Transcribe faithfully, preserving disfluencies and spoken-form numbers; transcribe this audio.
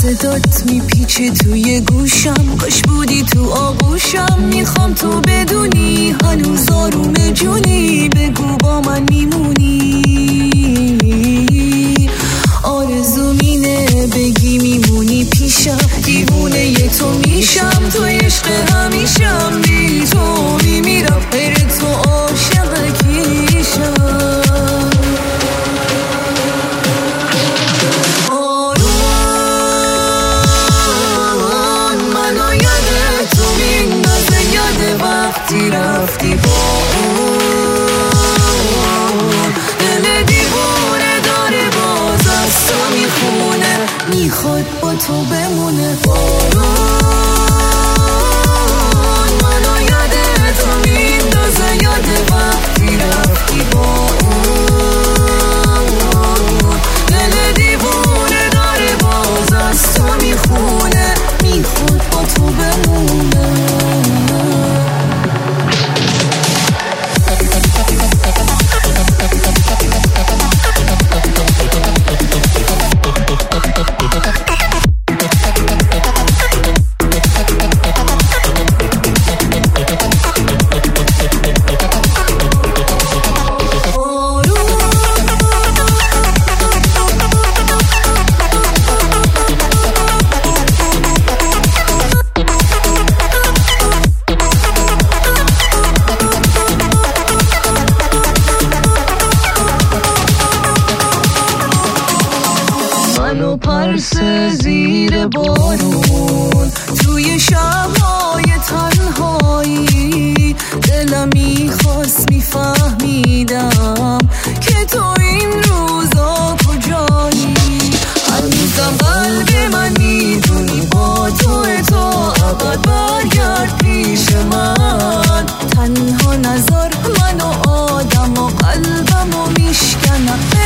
صدات میپیچه توی گوشم، کاش بودی تو آغوشم. میخوام تو بدونی هنوز آروم جونی، بگو با من میمونی. آرزو مینه بگی میمونی پیشم، دیوونه ی تو میشم، تو عشق همیشم. بی تو میمیرم، غیر تو عاشق کیشم. وقتی رفتی با اون، دل دیوونه داره باز از تو میخونه، میخواد با تو بمونه. بارون منو یاد تو میندازه، یاد وقتی رفتی با اون، دل دیوونه داره باز از تو میخونه، میخواد با تو بمونه. منو پرس زیر بارون، توی شب‌های تنهایی، دلم میخواست میفهمیدم که تو این روزا کجایی. هنوزم قلب من میدونی با تو تا ابد برگرد پیش من. تنها نذار منو آدم و قلبمو میشکنم،